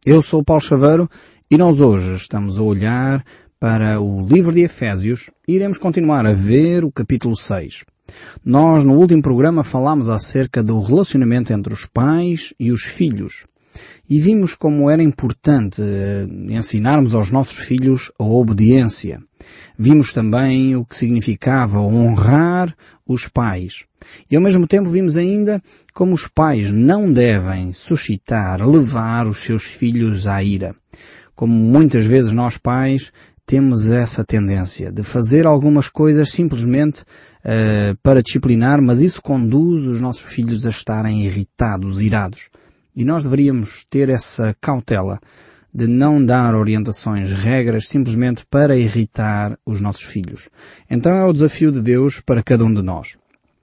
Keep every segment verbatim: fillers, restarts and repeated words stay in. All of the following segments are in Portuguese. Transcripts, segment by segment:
Eu sou o Paulo Chaveiro e nós hoje estamos a olhar para o livro de Efésios e iremos continuar a ver o capítulo seis. Nós no último programa falámos acerca do relacionamento entre os pais e os filhos e vimos como era importante ensinarmos aos nossos filhos a obediência. Vimos também o que significava honrar os pais. E ao mesmo tempo vimos ainda como os pais não devem suscitar, levar os seus filhos à ira. Como muitas vezes nós pais temos essa tendência de fazer algumas coisas simplesmente uh, para disciplinar, mas isso conduz os nossos filhos a estarem irritados, irados. E nós deveríamos ter essa cautela de não dar orientações, regras, simplesmente para irritar os nossos filhos. Então é o desafio de Deus para cada um de nós.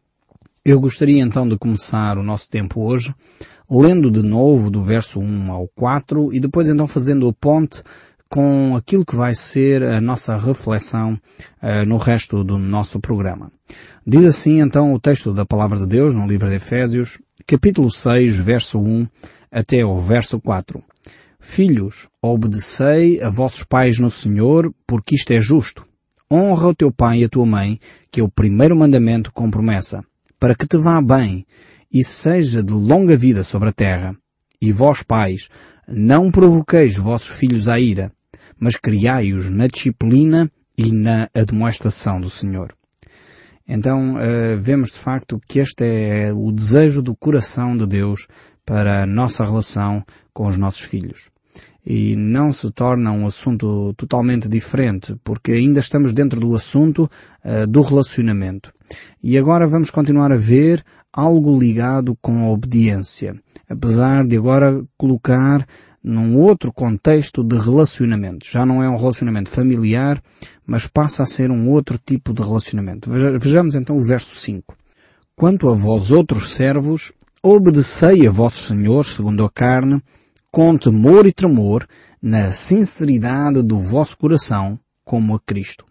Eu gostaria então de começar o nosso tempo hoje lendo de novo do verso um ao quatro e depois então fazendo a ponte com aquilo que vai ser a nossa reflexão uh, no resto do nosso programa. Diz assim então o texto da Palavra de Deus no livro de Efésios, capítulo seis, verso um até o verso quatro. Filhos, obedecei a vossos pais no Senhor, porque isto é justo. Honra o teu pai e a tua mãe, que é o primeiro mandamento com promessa, para que te vá bem e seja de longa vida sobre a terra. E vós, pais, não provoqueis vossos filhos à ira, mas criai-os na disciplina e na admoestação do Senhor. Então, uh, vemos de facto que este é o desejo do coração de Deus para a nossa relação com os nossos filhos. E não se torna um assunto totalmente diferente, porque ainda estamos dentro do assunto uh, do relacionamento. E agora vamos continuar a ver algo ligado com a obediência, apesar de agora colocar num outro contexto de relacionamento. Já não é um relacionamento familiar, mas passa a ser um outro tipo de relacionamento. Vejamos então o verso cinco. Quanto a vós outros servos, obedecei a vossos senhores segundo a carne, com temor e tremor, na sinceridade do vosso coração, como a Cristo.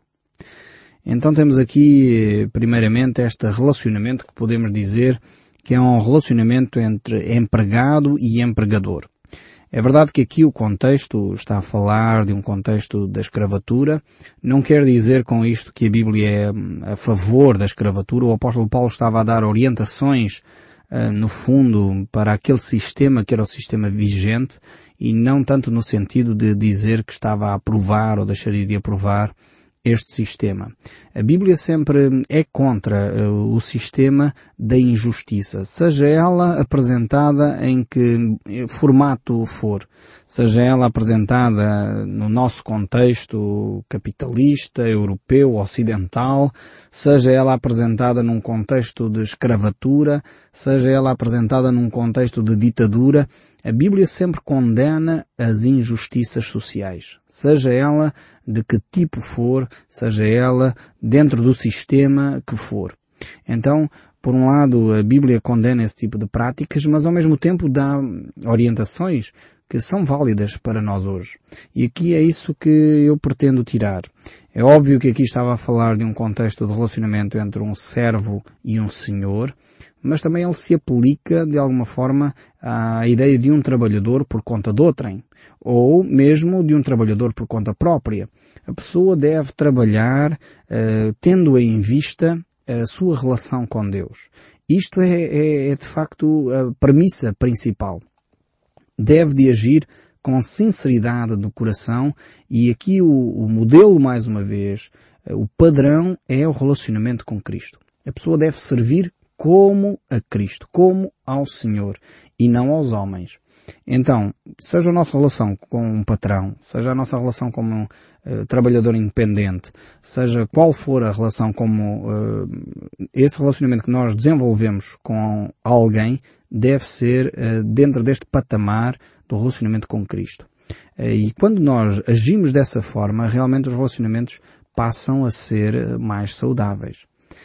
Então temos aqui, primeiramente, este relacionamento que podemos dizer que é um relacionamento entre empregado e empregador. É verdade que aqui o contexto está a falar de um contexto da escravatura. Não quer dizer com isto que a Bíblia é a favor da escravatura. O apóstolo Paulo estava a dar orientações, uh, no fundo, para aquele sistema que era o sistema vigente e não tanto no sentido de dizer que estava a aprovar ou deixaria de aprovar este sistema. A Bíblia sempre é contra uh, o sistema da injustiça, seja ela apresentada em que formato for, seja ela apresentada no nosso contexto capitalista, europeu, ocidental, seja ela apresentada num contexto de escravatura, seja ela apresentada num contexto de ditadura. A Bíblia sempre condena as injustiças sociais, seja ela de que tipo for, seja ela dentro do sistema que for. Então, por um lado, a Bíblia condena esse tipo de práticas, mas ao mesmo tempo dá orientações que são válidas para nós hoje. E aqui é isso que eu pretendo tirar. É óbvio que aqui estava a falar de um contexto de relacionamento entre um servo e um senhor, mas também ele se aplica, de alguma forma, à ideia de um trabalhador por conta de outrem, ou mesmo de um trabalhador por conta própria. A pessoa deve trabalhar uh, tendo em vista a sua relação com Deus. Isto é, é, é, de facto, a premissa principal. Deve de agir com sinceridade no coração e aqui o, o modelo, mais uma vez, o padrão é o relacionamento com Cristo. A pessoa deve servir como a Cristo, como ao Senhor e não aos homens. Então, seja a nossa relação com um patrão, seja a nossa relação como um uh, trabalhador independente, seja qual for a relação como uh, esse relacionamento que nós desenvolvemos com alguém, deve ser uh, dentro deste patamar do relacionamento com Cristo. Uh, e quando nós agimos dessa forma, realmente os relacionamentos passam a ser mais saudáveis.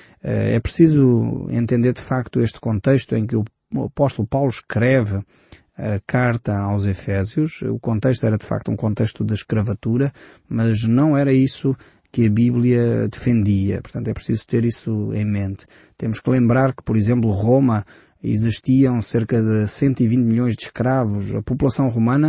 É preciso entender de facto este contexto em que o apóstolo Paulo escreve a carta aos Efésios. O contexto era de facto um contexto de escravatura, mas não era isso que a Bíblia defendia. Portanto, é preciso ter isso em mente. Temos que lembrar que, por exemplo, Roma existiam cerca de cento e vinte milhões de escravos. A população romana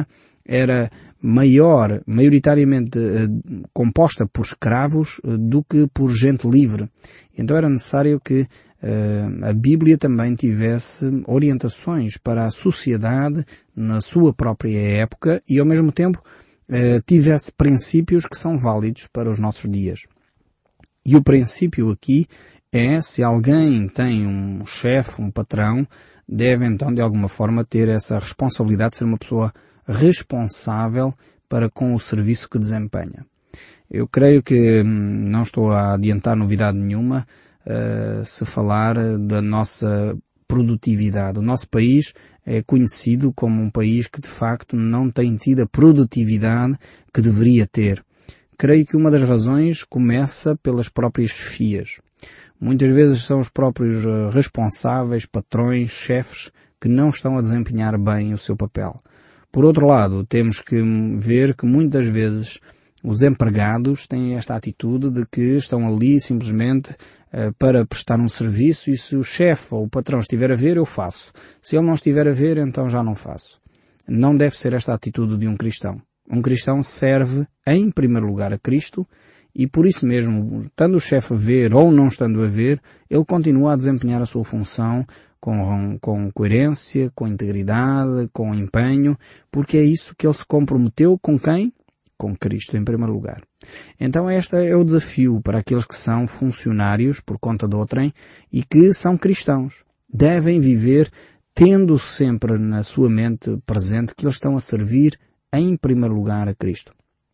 era maior, maioritariamente eh, composta por escravos eh, do que por gente livre. Então era necessário que eh, a Bíblia também tivesse orientações para a sociedade na sua própria época e ao mesmo tempo eh, tivesse princípios que são válidos para os nossos dias. E o princípio aqui é, se alguém tem um chefe, um patrão, deve então de alguma forma ter essa responsabilidade de ser uma pessoa responsável para com o serviço que desempenha. Eu creio que hum, não estou a adiantar novidade nenhuma uh, se falar da nossa produtividade. O nosso país é conhecido como um país que de facto não tem tido a produtividade que deveria ter. Creio que uma das razões começa pelas próprias chefias. Muitas vezes são os próprios uh, responsáveis, patrões, chefes que não estão a desempenhar bem o seu papel. Por outro lado, temos que ver que muitas vezes os empregados têm esta atitude de que estão ali simplesmente uh, para prestar um serviço e se o chefe ou o patrão estiver a ver, eu faço. Se ele não estiver a ver, então já não faço. Não deve ser esta a atitude de um cristão. Um cristão serve em primeiro lugar a Cristo e por isso mesmo, estando o chefe a ver ou não estando a ver, ele continua a desempenhar a sua função com, com coerência, com integridade, com empenho, porque é isso que ele se comprometeu com quem? Com Cristo, em primeiro lugar. Então este é o desafio para aqueles que são funcionários por conta de outrem e que são cristãos. Devem viver tendo sempre na sua mente presente que eles estão a servir em primeiro lugar a Cristo.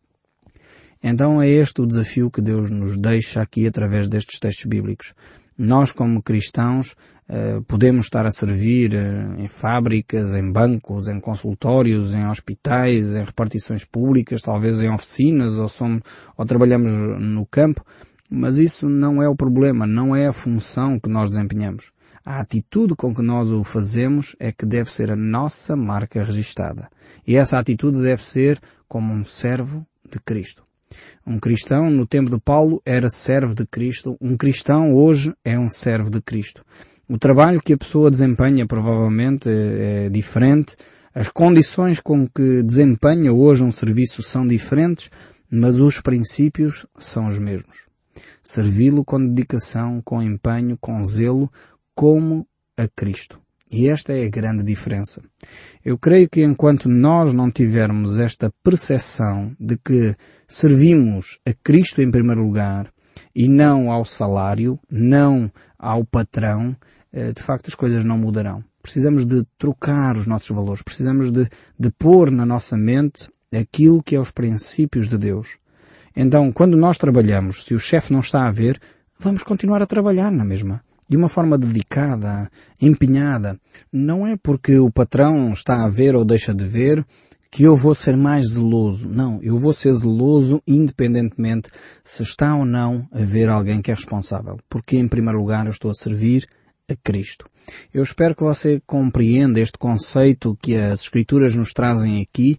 Então é este o desafio que Deus nos deixa aqui através destes textos bíblicos. Nós como cristãos eh, podemos estar a servir eh, em fábricas, em bancos, em consultórios, em hospitais, em repartições públicas, talvez em oficinas ou, somos, ou trabalhamos no campo, mas isso não é o problema, não é a função que nós desempenhamos. A atitude com que nós o fazemos é que deve ser a nossa marca registada. E essa atitude deve ser como um servo de Cristo. Um cristão no tempo de Paulo era servo de Cristo. Um cristão hoje é um servo de Cristo. O trabalho que a pessoa desempenha provavelmente é diferente. As condições com que desempenha hoje um serviço são diferentes, mas os princípios são os mesmos. Servi-lo com dedicação, com empenho, com zelo, como a Cristo. E esta é a grande diferença. Eu creio que enquanto nós não tivermos esta percepção de que servimos a Cristo em primeiro lugar e não ao salário, não ao patrão, de facto as coisas não mudarão. Precisamos de trocar os nossos valores, precisamos de, de pôr na nossa mente aquilo que é os princípios de Deus. Então, quando nós trabalhamos, se o chefe não está a ver, vamos continuar a trabalhar na mesma. De uma forma dedicada, empenhada. Não é porque o patrão está a ver ou deixa de ver que eu vou ser mais zeloso. Não, eu vou ser zeloso independentemente se está ou não a ver alguém que é responsável. Porque em primeiro lugar eu estou a servir a Cristo. Eu espero que você compreenda este conceito que as Escrituras nos trazem aqui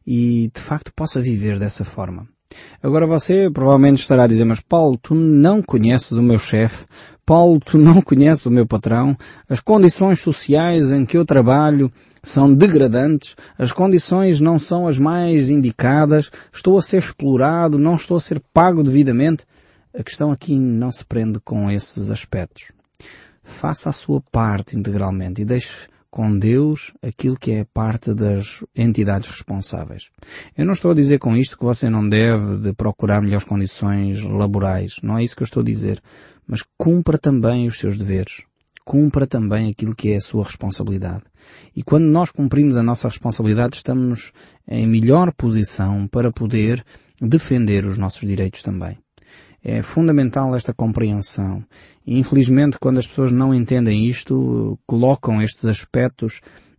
e de facto possa viver dessa forma. Agora você provavelmente estará a dizer, mas Paulo, tu não conheces o meu chefe, Paulo, tu não conheces o meu patrão, as condições sociais em que eu trabalho são degradantes, as condições não são as mais indicadas, estou a ser explorado, não estou a ser pago devidamente. A questão aqui não se prende com esses aspectos. Faça a sua parte integralmente e deixe com Deus aquilo que é parte das entidades responsáveis. Eu não estou a dizer com isto que você não deve de procurar melhores condições laborais. Não é isso que eu estou a dizer. Mas cumpra também os seus deveres. Cumpra também aquilo que é a sua responsabilidade. E quando nós cumprimos a nossa responsabilidade, estamos em melhor posição para poder defender os nossos direitos também. É fundamental esta compreensão. E infelizmente, quando as pessoas não entendem isto, colocam estes aspectos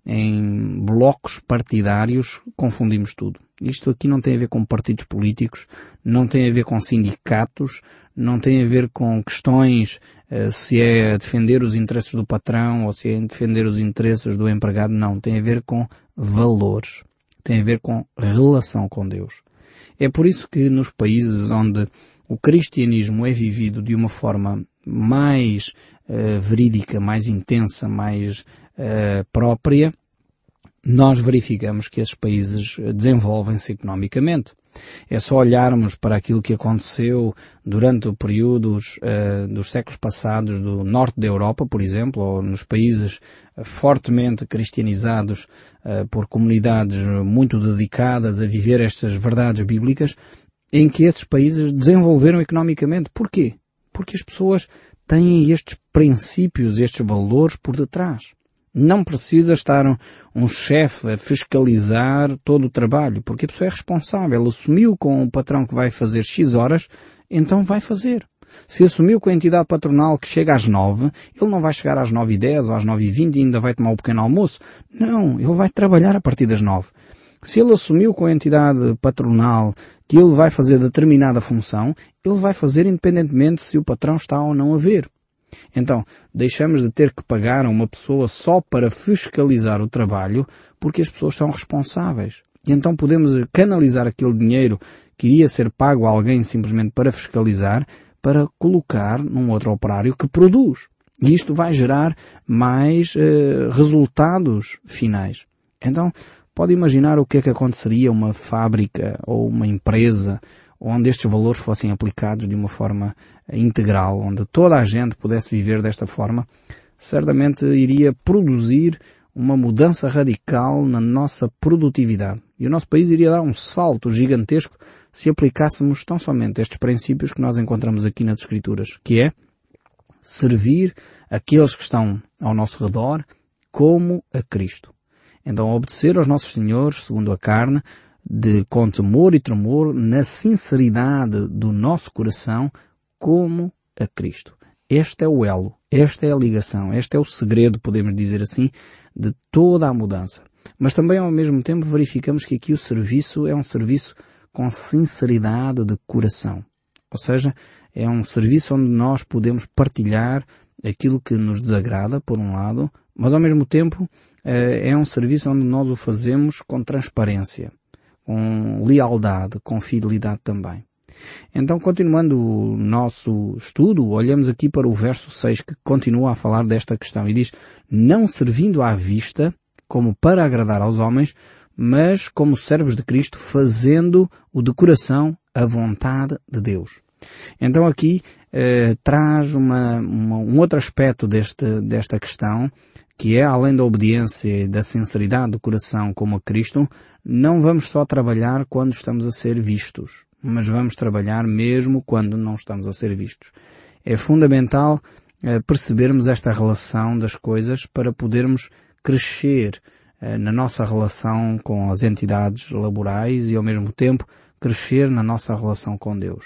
em blocos partidários, confundimos tudo. Isto aqui não tem a ver com partidos políticos, não tem a ver com sindicatos, não tem a ver com questões uh, se é defender os interesses do patrão ou se é defender os interesses do empregado. Não, tem a ver com valores. Tem a ver com relação com Deus. É por isso que nos países onde o cristianismo é vivido de uma forma mais uh, verídica, mais intensa, mais uh, própria, nós verificamos que esses países desenvolvem-se economicamente. É só olharmos para aquilo que aconteceu durante os períodos uh, dos séculos passados do norte da Europa, por exemplo, ou nos países uh, fortemente cristianizados uh, por comunidades muito dedicadas a viver estas verdades bíblicas, em que esses países desenvolveram economicamente. Porquê? Porque as pessoas têm estes princípios, estes valores por detrás. Não precisa estar um, um chefe a fiscalizar todo o trabalho, porque a pessoa é responsável. Ele assumiu com o patrão que vai fazer X horas, então vai fazer. Se assumiu com a entidade patronal que chega às nove, ele não vai chegar às nove e dez ou às nove e vinte e ainda vai tomar o pequeno almoço. Não, ele vai trabalhar a partir das nove. Se ele assumiu com a entidade patronal que ele vai fazer determinada função, ele vai fazer independentemente se o patrão está ou não a ver. Então, deixamos de ter que pagar a uma pessoa só para fiscalizar o trabalho, porque as pessoas são responsáveis. E então podemos canalizar aquele dinheiro que iria ser pago a alguém simplesmente para fiscalizar, para colocar num outro operário que produz. E isto vai gerar mais eh, resultados finais. Então, pode imaginar o que é que aconteceria uma fábrica ou uma empresa onde estes valores fossem aplicados de uma forma integral, onde toda a gente pudesse viver desta forma. Certamente iria produzir uma mudança radical na nossa produtividade. E o nosso país iria dar um salto gigantesco se aplicássemos tão somente estes princípios que nós encontramos aqui nas Escrituras, que é servir aqueles que estão ao nosso redor como a Cristo. Então, obedecer aos nossos senhores, segundo a carne, de com temor e tremor, na sinceridade do nosso coração, como a Cristo. Este é o elo, esta é a ligação, este é o segredo, podemos dizer assim, de toda a mudança. Mas também, ao mesmo tempo, verificamos que aqui o serviço é um serviço com sinceridade de coração. Ou seja, é um serviço onde nós podemos partilhar aquilo que nos desagrada, por um lado, mas ao mesmo tempo é um serviço onde nós o fazemos com transparência, com lealdade, com fidelidade também. Então, continuando o nosso estudo, olhamos aqui para o verso seis, que continua a falar desta questão e diz: não servindo à vista, como para agradar aos homens, mas como servos de Cristo, fazendo o de coração a vontade de Deus. Então aqui eh, traz uma, uma, um outro aspecto deste, desta questão, que é, além da obediência e da sinceridade do coração como a Cristo, não vamos só trabalhar quando estamos a ser vistos, mas vamos trabalhar mesmo quando não estamos a ser vistos. É fundamental eh, percebermos esta relação das coisas para podermos crescer eh, na nossa relação com as entidades laborais e, ao mesmo tempo, crescer na nossa relação com Deus.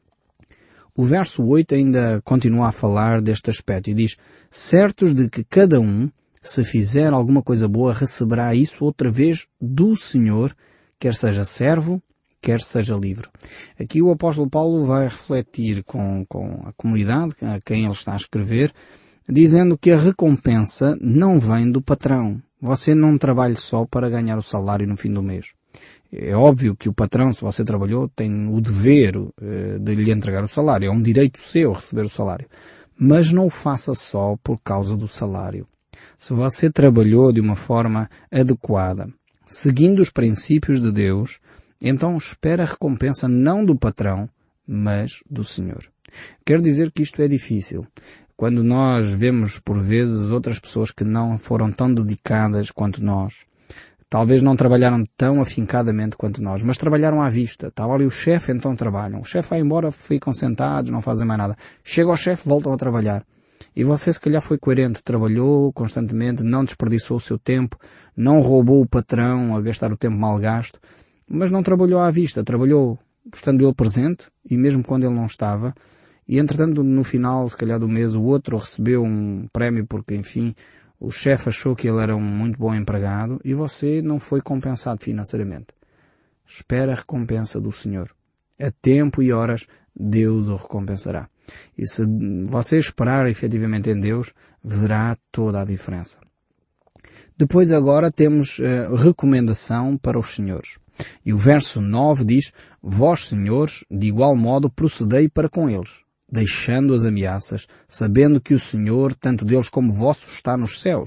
O verso oito ainda continua a falar deste aspecto e diz: certos de que cada um, se fizer alguma coisa boa, receberá isso outra vez do Senhor, quer seja servo, quer seja livre. Aqui o apóstolo Paulo vai refletir com, com a comunidade a quem ele está a escrever, dizendo que a recompensa não vem do patrão. Você não trabalha só para ganhar o salário no fim do mês. É óbvio que o patrão, se você trabalhou, tem o dever uh, de lhe entregar o salário. É um direito seu receber o salário. Mas não o faça só por causa do salário. Se você trabalhou de uma forma adequada, seguindo os princípios de Deus, então espera a recompensa não do patrão, mas do Senhor. Quero dizer que isto é difícil. Quando nós vemos, por vezes, outras pessoas que não foram tão dedicadas quanto nós, talvez não trabalharam tão afincadamente quanto nós, mas trabalharam à vista. Estava ali o chefe, então trabalham. O chefe vai embora, ficam sentados, não fazem mais nada. Chega o chefe, voltam a trabalhar. E você, se calhar, foi coerente, trabalhou constantemente, não desperdiçou o seu tempo, não roubou o patrão a gastar o tempo mal gasto, mas não trabalhou à vista, trabalhou estando ele presente, e mesmo quando ele não estava. E, entretanto, no final, se calhar, do mês, o outro recebeu um prémio porque, enfim, o chefe achou que ele era um muito bom empregado e você não foi compensado financeiramente. Espera a recompensa do Senhor. A tempo e horas, Deus o recompensará. E se você esperar efetivamente em Deus, verá toda a diferença. Depois agora temos uh, recomendação para os senhores. E o verso nove diz: vós, senhores, de igual modo procedei para com eles, deixando as ameaças, sabendo que o Senhor, tanto deles como vosso, está nos céus,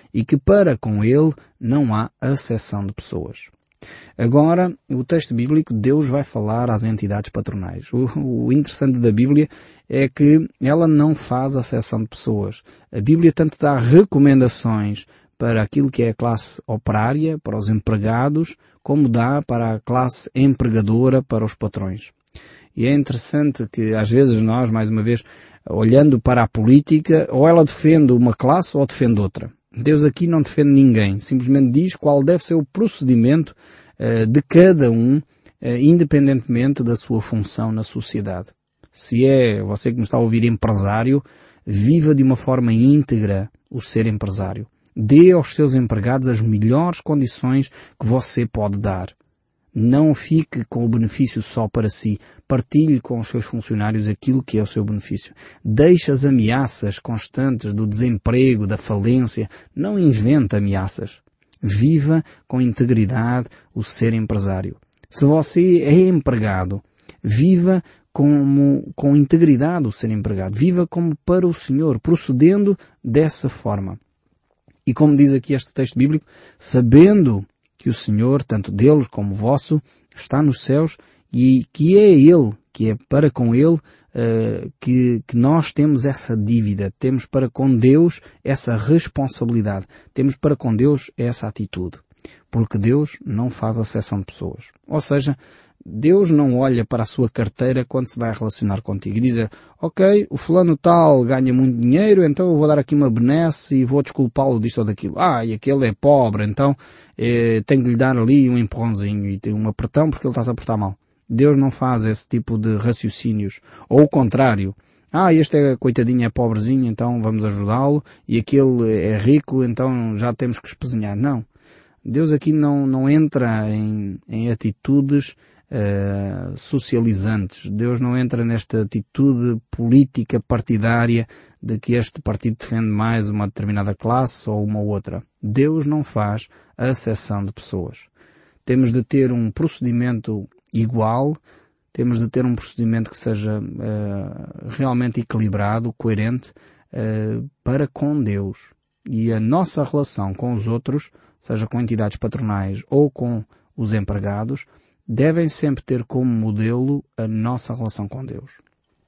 e que para com ele não há acessão de pessoas. Agora, o texto bíblico, Deus vai falar às entidades patronais. O, o interessante da Bíblia é que ela não faz acessão de pessoas. A Bíblia tanto dá recomendações para aquilo que é a classe operária, para os empregados, como dá para a classe empregadora, para os patrões. E é interessante que às vezes nós, mais uma vez, olhando para a política, ou ela defende uma classe ou defende outra. Deus aqui não defende ninguém, simplesmente diz qual deve ser o procedimento uh, de cada um, uh, independentemente da sua função na sociedade. Se é você que me está a ouvir empresário, viva de uma forma íntegra o ser empresário. Dê aos seus empregados as melhores condições que você pode dar. Não fique com o benefício só para si. Partilhe com os seus funcionários aquilo que é o seu benefício. Deixe as ameaças constantes do desemprego, da falência. Não invente ameaças. Viva com integridade o ser empresário. Se você é empregado, viva como, com integridade o ser empregado. Viva como para o Senhor, procedendo dessa forma. E como diz aqui este texto bíblico, sabendo que o Senhor, tanto deles como vosso, está nos céus e que é Ele, que é para com Ele, uh, que, que nós temos essa dívida, temos para com Deus essa responsabilidade, temos para com Deus essa atitude. Porque Deus não faz acessão de pessoas. Ou seja, Deus não olha para a sua carteira quando se vai relacionar contigo e dizer, ok, o fulano tal ganha muito dinheiro, então eu vou dar aqui uma benesse e vou desculpá-lo disto ou daquilo. Ah, e aquele é pobre, então eh, tenho de lhe dar ali um empurrãozinho e um apertão porque ele está-se a portar mal. Deus não faz esse tipo de raciocínios. Ou o contrário. Ah, este é coitadinho, é pobrezinho, então vamos ajudá-lo, e aquele é rico, então já temos que espezinhar. Não. Deus aqui não, não entra em, em atitudes Uh, socializantes. Deus não entra nesta atitude política partidária de que este partido defende mais uma determinada classe ou uma outra. Deus não faz a acessão de pessoas. Temos de ter um procedimento igual, temos de ter um procedimento que seja uh, realmente equilibrado, coerente, uh, para com Deus. E a nossa relação com os outros, seja com entidades patronais ou com os empregados, devem sempre ter como modelo a nossa relação com Deus.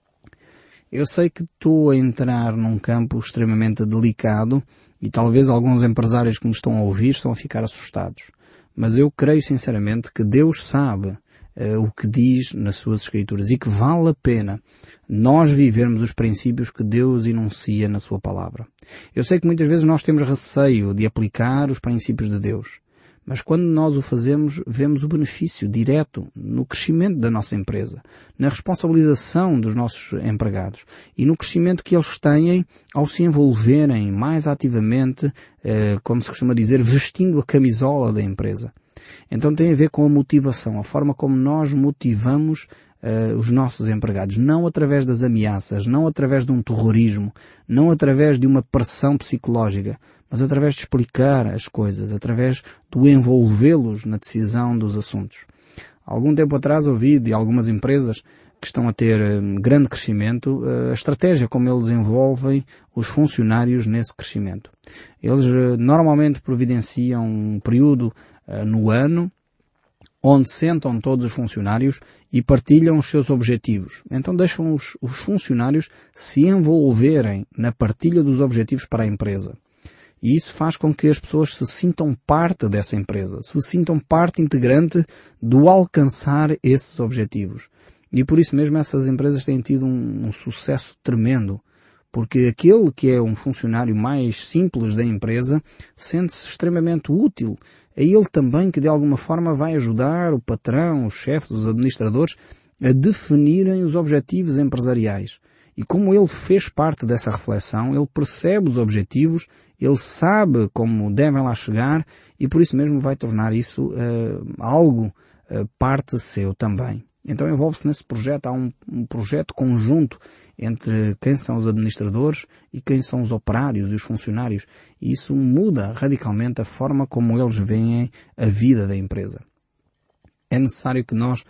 Eu sei que estou a entrar num campo extremamente delicado e talvez alguns empresários que me estão a ouvir estão a ficar assustados. Mas eu creio sinceramente que Deus sabe uh, o que diz nas suas Escrituras e que vale a pena nós vivermos os princípios que Deus enuncia na sua palavra. Eu sei que muitas vezes nós temos receio de aplicar os princípios de Deus. Mas quando nós o fazemos, vemos o benefício direto no crescimento da nossa empresa, na responsabilização dos nossos empregados e no crescimento que eles têm ao se envolverem mais ativamente, eh, como se costuma dizer, vestindo a camisola da empresa. Então tem a ver com a motivação, a forma como nós motivamos Uh, os nossos empregados, não através das ameaças, não através de um terrorismo, não através de uma pressão psicológica, mas através de explicar as coisas, através do envolvê-los na decisão dos assuntos. Há algum tempo atrás ouvi de algumas empresas que estão a ter um, grande crescimento, uh, a estratégia como eles envolvem os funcionários nesse crescimento. Eles uh, normalmente providenciam um período uh, no ano onde sentam todos os funcionários e partilham os seus objetivos. Então deixam os, os funcionários se envolverem na partilha dos objetivos para a empresa. E isso faz com que as pessoas se sintam parte dessa empresa, se sintam parte integrante do alcançar esses objetivos. E por isso mesmo essas empresas têm tido um, um sucesso tremendo, porque aquele que é um funcionário mais simples da empresa sente-se extremamente útil. É ele também que de alguma forma vai ajudar o patrão, os chefes, os administradores a definirem os objetivos empresariais. E como ele fez parte dessa reflexão, ele percebe os objetivos, ele sabe como devem lá chegar e por isso mesmo vai tornar isso uh, algo uh, parte seu também. Então envolve-se nesse projeto, há um, um projeto conjunto entre quem são os administradores e quem são os operários e os funcionários. E isso muda radicalmente a forma como eles veem a vida da empresa. É necessário que nós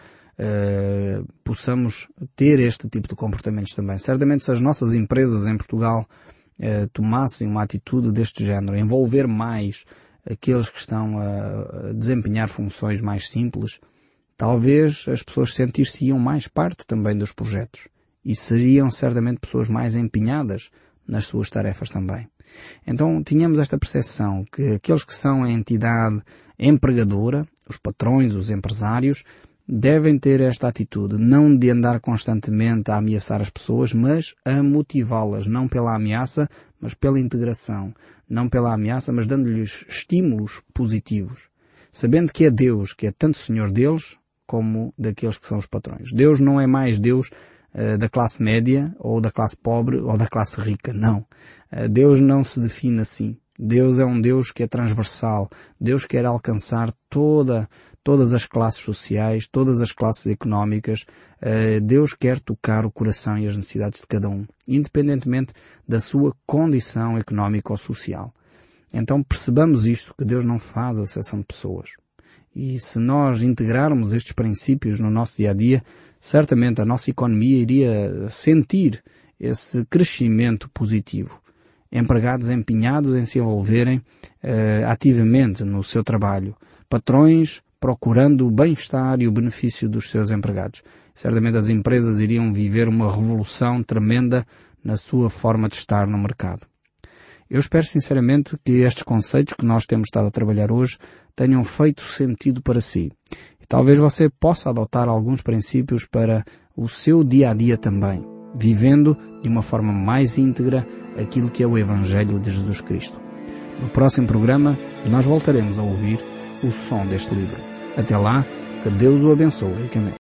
uh, possamos ter este tipo de comportamentos também. Certamente se as nossas empresas em Portugal eh, tomassem uma atitude deste género, envolver mais aqueles que estão a desempenhar funções mais simples, talvez as pessoas sentir-se-iam mais parte também dos projetos e seriam certamente pessoas mais empenhadas nas suas tarefas também. Então tínhamos esta percepção que aqueles que são a entidade empregadora, os patrões, os empresários, devem ter esta atitude, não de andar constantemente a ameaçar as pessoas, mas a motivá-las, não pela ameaça, mas pela integração. Não pela ameaça, mas dando-lhes estímulos positivos. Sabendo que é Deus, que é tanto Senhor deles, como daqueles que são os patrões. Deus não é mais Deus uh, da classe média, ou da classe pobre, ou da classe rica, não. Uh, Deus não se define assim. Deus é um Deus que é transversal. Deus quer alcançar toda todas as classes sociais, todas as classes económicas. Deus quer tocar o coração e as necessidades de cada um, independentemente da sua condição económica ou social. Então percebamos isto, que Deus não faz acepção de pessoas. E se nós integrarmos estes princípios no nosso dia-a-dia, certamente a nossa economia iria sentir esse crescimento positivo. Empregados empenhados em se envolverem uh, ativamente no seu trabalho. Patrões procurando o bem-estar e o benefício dos seus empregados. Certamente as empresas iriam viver uma revolução tremenda na sua forma de estar no mercado. Eu espero sinceramente que estes conceitos que nós temos estado a trabalhar hoje tenham feito sentido para si. E talvez você possa adotar alguns princípios para o seu dia-a-dia também, vivendo de uma forma mais íntegra aquilo que é o Evangelho de Jesus Cristo. No próximo programa, nós voltaremos a ouvir o som deste livro. Até lá, que Deus o abençoe.